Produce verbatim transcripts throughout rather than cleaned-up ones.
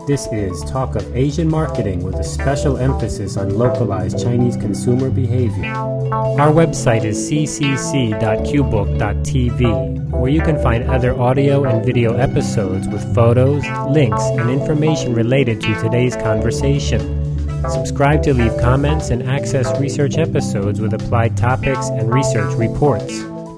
This is Talk of Asian Marketing with a special emphasis on localized Chinese consumer behavior. Our website is c c c dot q book dot t v, where you can find other audio and video episodes with photos, links, and information related to today's conversation. Subscribe to leave comments and access research episodes with applied topics and research reports.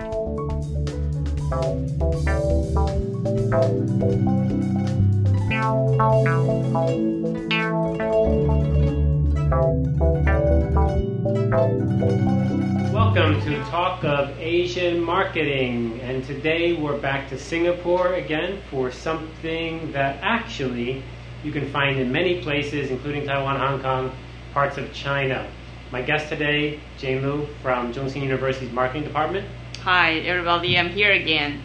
Welcome to Talk of Asian Marketing, and today we're back to Singapore again for something that actually you can find in many places, including Taiwan, Hong Kong, parts of China. My guest today, Jane Liu from Zhongxin University's Marketing Department. Hi, everybody. I'm here again.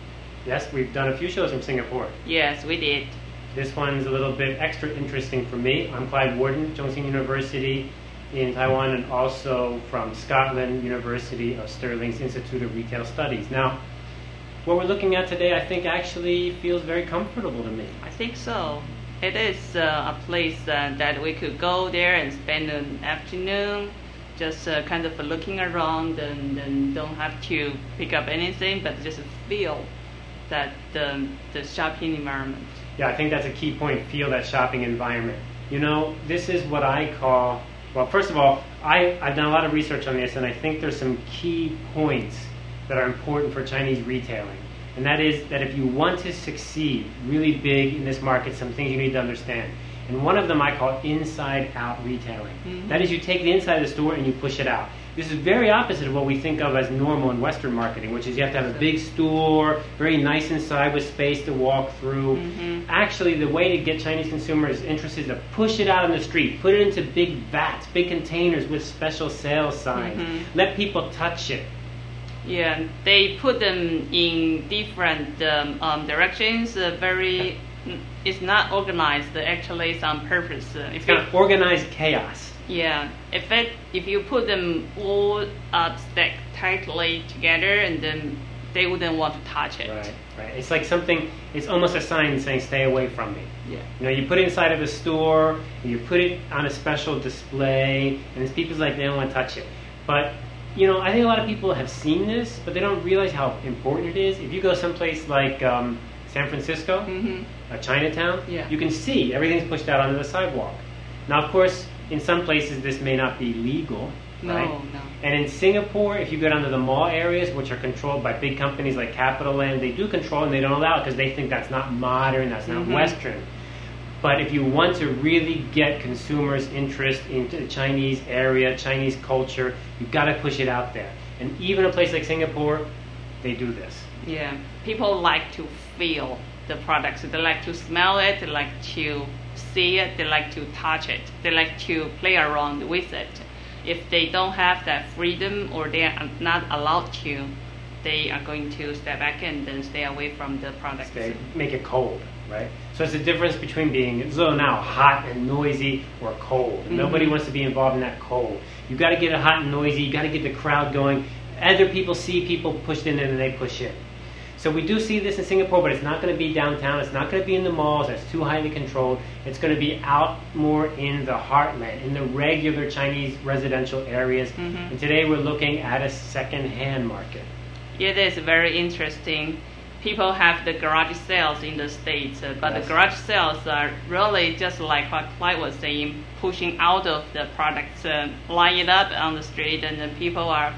Yes, we've done a few shows from Singapore. Yes, we did. This one's a little bit extra interesting for me. I'm Clyde Warden, Zhongxin University in Taiwan, and also from Scotland University of Stirling's Institute of Retail Studies. Now, what we're looking at today, I think, actually feels very comfortable to me. I think so. It is uh, a place uh, that we could go there and spend an afternoon just uh, kind of looking around and, and don't have to pick up anything, but just feel that the, the shopping environment. Yeah, I think that's a key point, feel that shopping environment. You know, this is what I call, well, first of all, I, I've done a lot of research on this, and I think there's some key points that are important for Chinese retailing. And that is that if you want to succeed really big in this market, some things you need to understand. And one of them I call inside-out retailing. Mm-hmm. That is, you take the inside of the store and you push it out. This is very opposite of what we think of as normal in Western marketing, which is you have to have a big store, very nice inside with space to walk through. Mm-hmm. Actually, the way to get Chinese consumers interested is to push it out on the street, put it into big vats, big containers with special sales signs. Mm-hmm. Let people touch it. Yeah, they put them in different um, um, directions. Uh, very, it's not organized. Actually, it's on purpose. Uh, it's kind of organized chaos. Yeah, if it if you put them all uh, stacked tightly together, and then they wouldn't want to touch it. Right, right. It's like something. It's almost a sign saying "Stay away from me." Yeah. You know, you put it inside of a store, and you put it on a special display, and it's people's like they don't want to touch it, but. You know, I think a lot of people have seen this, but they don't realize how important it is. If you go someplace like um, San Francisco, mm-hmm. uh, Chinatown, yeah. you can see everything's pushed out onto the sidewalk. Now, of course, in some places this may not be legal, no, right? No. And in Singapore, if you go down to the mall areas, which are controlled by big companies like CapitaLand, they do control and they don't allow it because they think that's not modern, that's not mm-hmm. Western. But if you want to really get consumers' interest into the Chinese area, Chinese culture, you've got to push it out there. And even a place like Singapore, they do this. Yeah, people like to feel the products. They like to smell it. They like to see it. They like to touch it. They like to play around with it. If they don't have that freedom or they are not allowed to, they are going to step back and then stay away from the products. They make it cold. Right? So it's the difference between being so now hot and noisy or cold. Mm-hmm. Nobody wants to be involved in that cold. You've got to get it hot and noisy. You've got to get the crowd going. Other people see people pushed in and they push in. So we do see this in Singapore, but it's not going to be downtown. It's not going to be in the malls. That's too highly controlled. It's going to be out more in the heartland, in the regular Chinese residential areas. Mm-hmm. And today we're looking at a second-hand market. It is very interesting. People have the garage sales in the States, uh, but yes. The garage sales are really just like what Clyde was saying, pushing out of the products, uh, line it up on the street, and then people are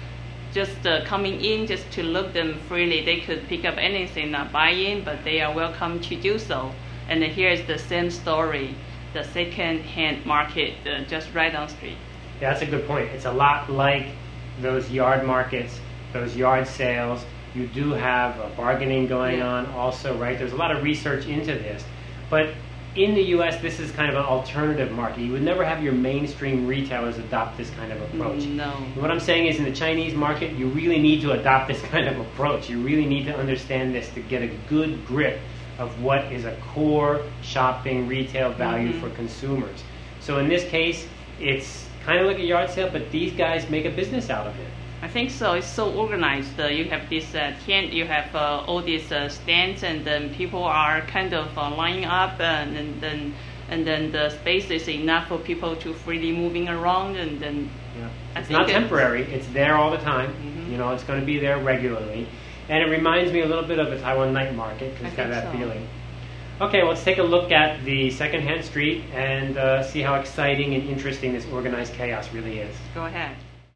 just uh, coming in just to look them freely. They could pick up anything, not buy in, but they are welcome to do so. And here is the same story, the second-hand market uh, just right on the street. Yeah, that's a good point. It's a lot like those yard markets, those yard sales. You do have uh, bargaining going yeah. on also, right? There's a lot of research into this. But in the U S, this is kind of an alternative market. You would never have your mainstream retailers adopt this kind of approach. No. What I'm saying is in the Chinese market, you really need to adopt this kind of approach. You really need to understand this to get a good grip of what is a core shopping retail value mm-hmm. for consumers. So in this case, it's kind of like a yard sale, but these guys make a business out of it. I think so. It's so organized. Uh, you have this uh, tent, you have uh, all these uh, stands, and then people are kind of uh, lining up, and, and then and then the space is enough for people to freely moving around, and then. Yeah. It's not temporary. It's there all the time. Mm-hmm. You know, it's going to be there regularly, and it reminds me a little bit of a Taiwan night market. It's got that so. feeling. Okay, well, let's take a look at the secondhand street and uh, see how exciting and interesting this organized chaos really is. Go ahead.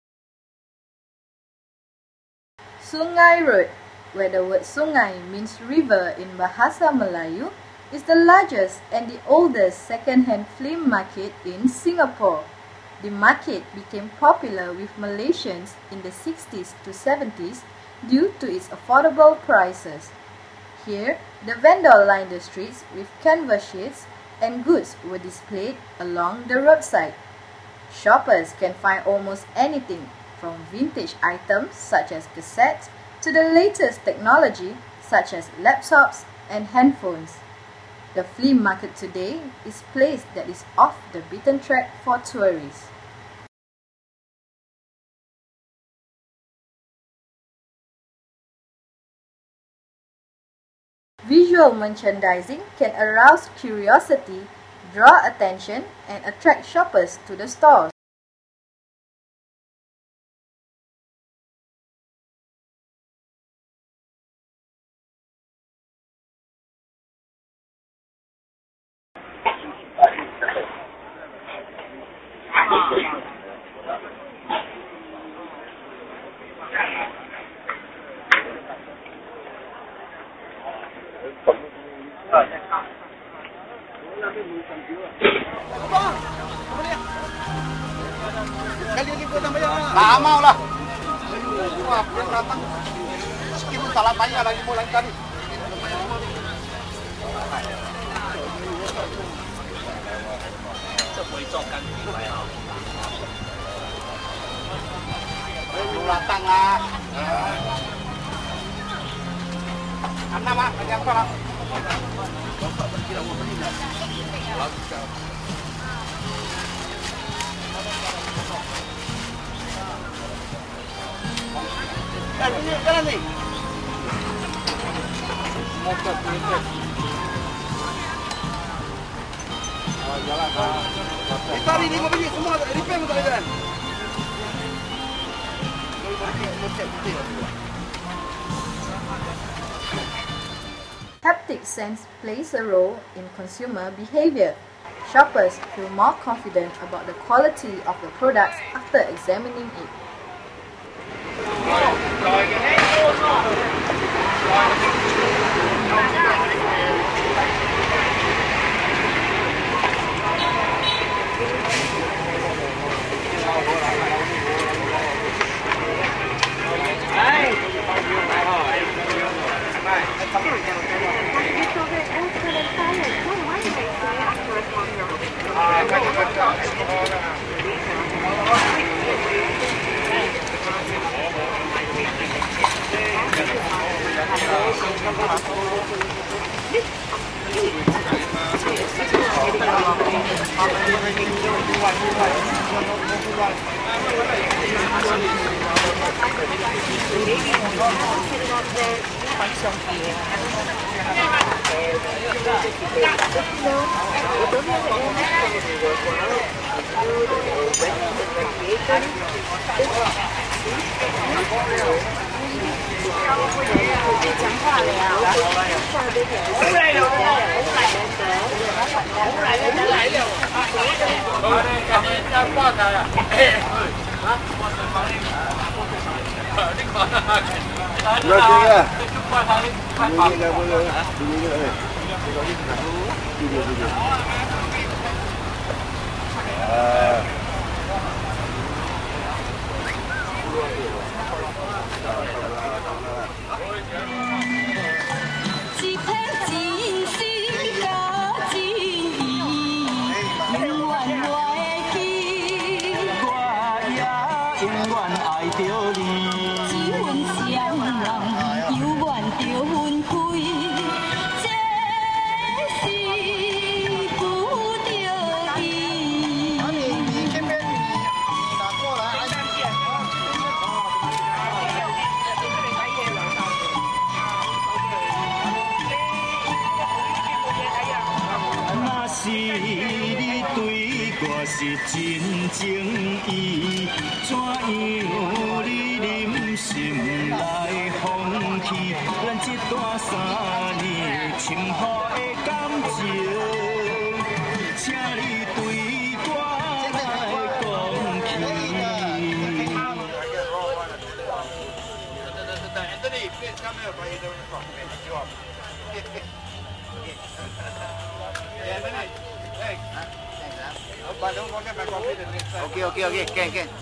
Sungai Road, where the word sungai means river in Bahasa Melayu, is the largest and the oldest second-hand flea market in Singapore. The market became popular with Malaysians in the sixties to seventies due to its affordable prices. Here, the vendor lined the streets with canvas sheets and goods were displayed along the roadside. Shoppers can find almost anything from vintage items such as cassettes to the latest technology such as laptops and handphones. The flea market today is a place that is off the beaten track for tourists. Visual merchandising can arouse curiosity, draw attention, and attract shoppers to the stores. Nah, mau lah. Wah, yang datang sekian salah banyak lagi mulai tadi. Belum datang lah. Anda mah, yang apa lah? Jalan nih. Motor ini. Oh, jalan. Ditarik di mobil semua repair motor jalan. Haptic sense plays a role in consumer behavior. Shoppers feel more confident about the quality of the products after examining it. 是你对我是真情意，怎样你忍心来放弃咱这段三年幸福的感情？请你对我来讲起。 OK OK OK， 见见。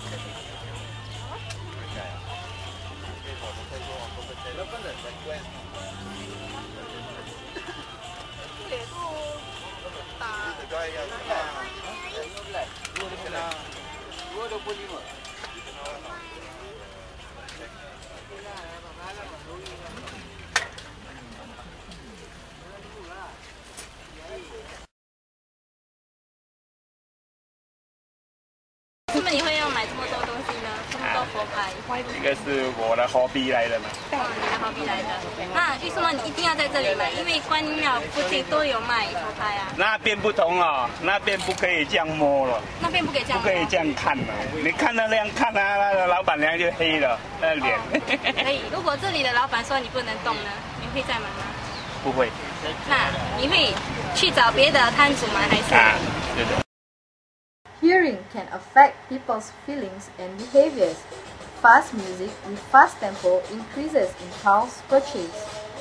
为什么你会要买这么多东西呢？这么多佛牌？ 这个是我的 hobby 来的嘛。 哦，你的 hobby 来的。那为什么你一定要在这里买？因为观音庙附近都有卖佛牌啊。 那边不同哦，那边不可以这样摸了。 那边不可以这样摸。 不可以这样看了，你看到那样看啊，那个老板娘就黑了，那脸。 可以。如果这里的老板说你不能动呢，你会再买吗？ 不会。 那你会去找别的摊主吗？还是？ 啊，对的。 Hearing can affect people's feelings and behaviors. Fast music with fast tempo increases impulse purchase.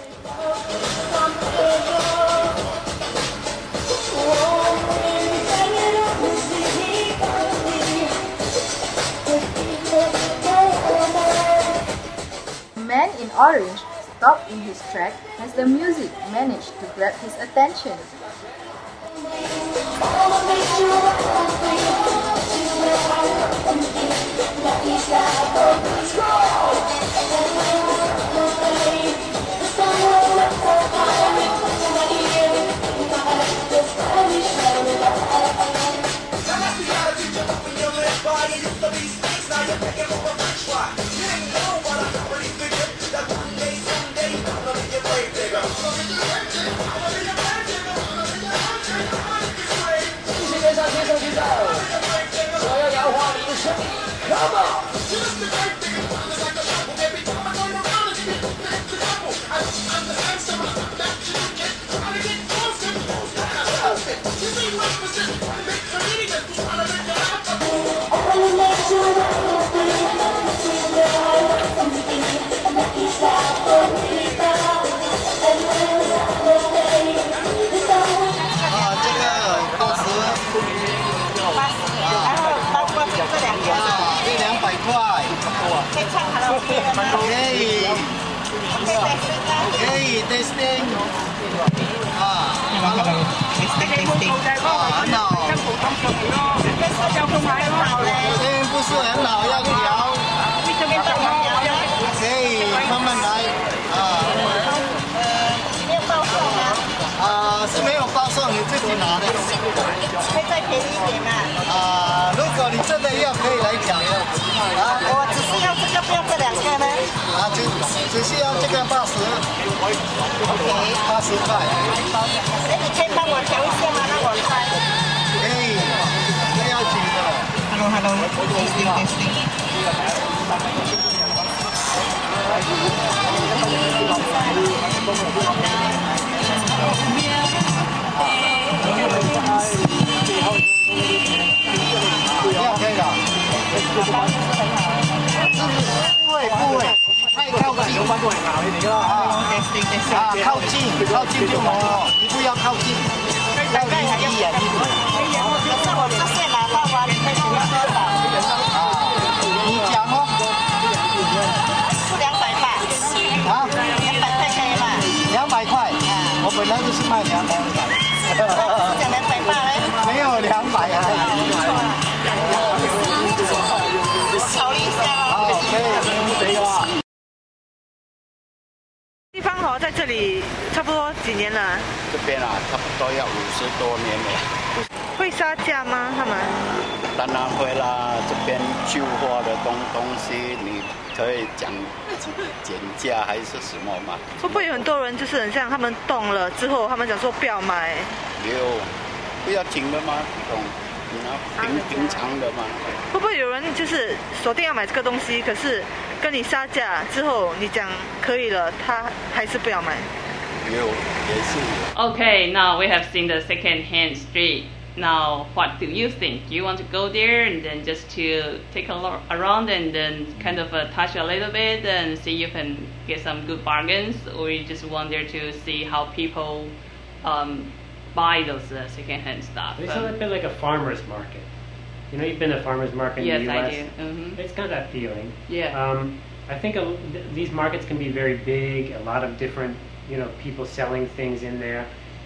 The man in orange stopped in his track as the music managed to grab his attention. Hey, testing. Ah, testing testing. Ah, 很好。声音不是很好，要调。可以慢慢来。啊。没有报送吗？啊，是没有报送，你自己拿的。可以再便宜一点吗？啊，如果你真的要，可以来讲。啊，我只是要这个，不要这两个呢。啊，只只需要这个八十。OK， 八十块。哎，你可以帮我调一下吗？让我猜。可以，不要紧的。Hello Hello， testing testing。这样可以了。不会不会，太靠近。啊，靠近靠近就好，你不要靠近，要离离远一点。是我这线拿到完，你可以给我多少？啊，你讲哦。两百块。啊？两百块可以吗？两百块。我本来就是卖两百块。讲两百块嘞？没有两百啊。考虑一下哦。好，可以，可以啊。 地方哦，在这里差不多几年了？ 这边啊，差不多要五十多年了。 会杀价吗？他们？ 当然会啦，这边旧货的东东西，你可以讲减价还是什么嘛？ 会不会有很多人就是很像他们动了之后，他们讲说不要买？ 有， 不要停了吗？这种，你拿平平常的嘛。 会不会有人就是锁定要买这个东西，可是跟你杀价之后，你讲可以了，他还是不要买？ 有，也是有。 Okay, now we have seen the second-hand street. Now, what do you think? Do you want to go there and then just to take a look around and then kind of uh, touch a little bit and see if you can get some good bargains, or you just want there to see how people um, buy those uh, second-hand stuff? It's Um, a bit like a farmer's market. You know, you've been to a farmer's market in yes, the U S. I do. Mm-hmm. It's got that feeling. Yeah. Um, I think a, th- these markets can be very big. A lot of different, you know, people selling things in there.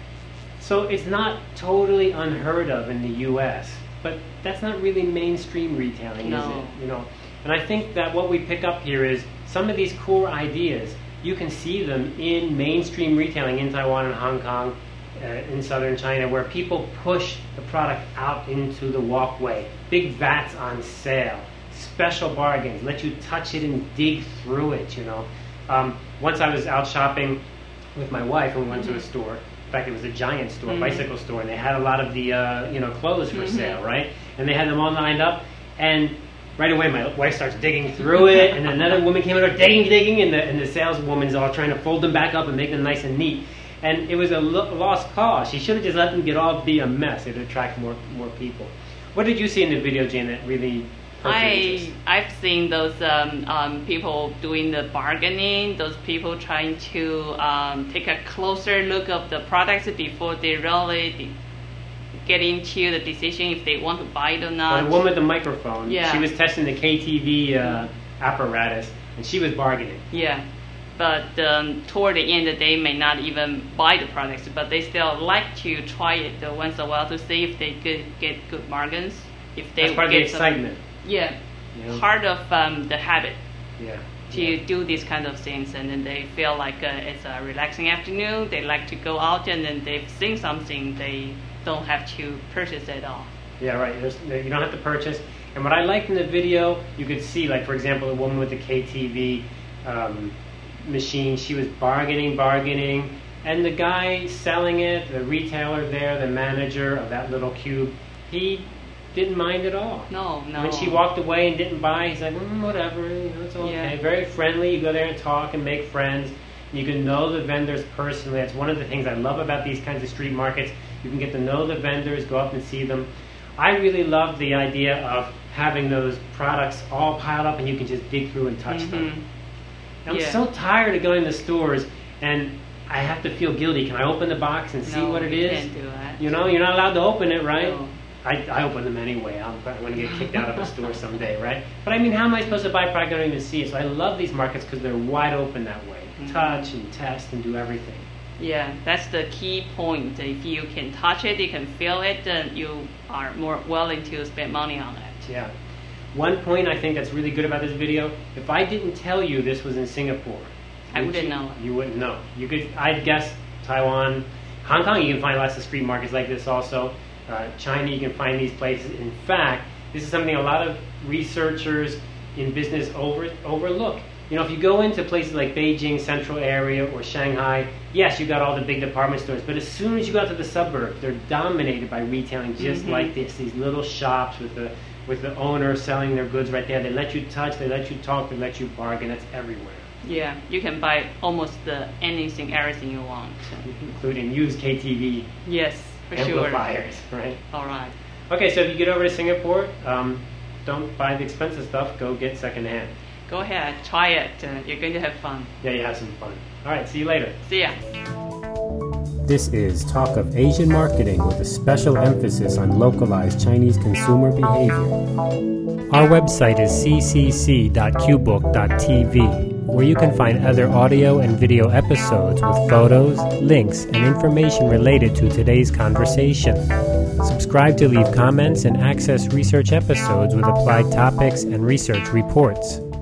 So it's not totally unheard of in the U S, but that's not really mainstream retailing, No. is it? You know, and I think that what we pick up here is some of these core ideas. You can see them in mainstream retailing in Taiwan and Hong Kong, uh, in southern China, where people push the product out into the walkway. Big vats on sale, special bargains, let you touch it and dig through it. You know, um, once I was out shopping with my wife and we went to a store. In fact, it was a giant store, Mm-hmm. bicycle store, and they had a lot of the uh, you know clothes for Mm-hmm. sale, right? And they had them all lined up, and right away my wife starts digging through it, and another woman came over digging, digging, and the and the saleswoman's all trying to fold them back up and make them nice and neat. And it was a lo- lost cause. She should have just let them get all be a mess. It'd attract more more people. What did you see in the video, Jane, that really perked your I interest? I've seen those um, um, people doing the bargaining. Those people trying to um, take a closer look of the products before they really de- get into the decision if they want to buy it or not. Well, the woman with the microphone, Yeah. she was testing the K T V uh, apparatus, and she was bargaining. Yeah, but um, toward the end, they may not even buy the products, but they still like to try it uh, once in a while to see if they could get good bargains. If they That's part of get the some- excitement. yeah, You know? part of um, the habit Yeah. to Yeah. do these kind of things, and then they feel like uh, it's a relaxing afternoon. They like to go out, and then they've seen something they don't have to purchase at all. Yeah, right. There's, you don't have to purchase. And what I liked in the video, you could see, like, for example, the woman with the K T V um, machine, she was bargaining, bargaining, and the guy selling it, the retailer there, the manager of that little cube, he didn't mind at all. No, no. When she walked away and didn't buy, he's like, mm, whatever, you know, it's okay. Yeah. Very friendly. You go there and talk and make friends. You can know the vendors personally. That's one of the things I love about these kinds of street markets. You can get to know the vendors, go up and see them. I really love the idea of having those products all piled up and you can just dig through and touch them. Mhm. I'm Yeah. so tired of going to stores and I have to feel guilty. Can I open the box and see No, what it you is? can't do that. You know, you're not allowed to open it, right? No. I, I open them anyway. I'm going to get kicked out of a store someday, right? But I mean, how am I supposed to buy a product I don't even see it? So I love these markets because they're wide open that way. Mhm. Touch and test and do everything. Yeah, that's the key point. If you can touch it, you can feel it, then you are more willing to spend money on it. Yeah. One point I think that's really good about this video, if I didn't tell you this was in Singapore, I would wouldn't you, know. You wouldn't know. You could, I'd guess Taiwan, Hong Kong, you can find lots of street markets like this also. Uh, China, you can find these places. In fact, this is something a lot of researchers in business over, overlook. You know, if you go into places like Beijing, Central Area, or Shanghai, yes, you got all the big department stores, but as soon as you go out to the suburbs, they're dominated by retailing just Mhm. like this. These little shops with the with the owner selling their goods right there. They let you touch, they let you talk, they let you bargain. That's everywhere, Yeah, you can buy almost uh, anything, everything you want. including used K T V Yes, for sure. amplifiers, right? All right. Okay, so if you get over to Singapore, um, don't buy the expensive stuff. Go get secondhand. Go ahead, try it. Uh, you're going to have fun. Yeah, you have some fun. All right, see you later. See ya. This is Talk of Asian Marketing with a special emphasis on localized Chinese consumer behavior. Our website is c c c dot q book dot t v, where you can find other audio and video episodes with photos, links, and information related to today's conversation. Subscribe to leave comments and access research episodes with applied topics and research reports.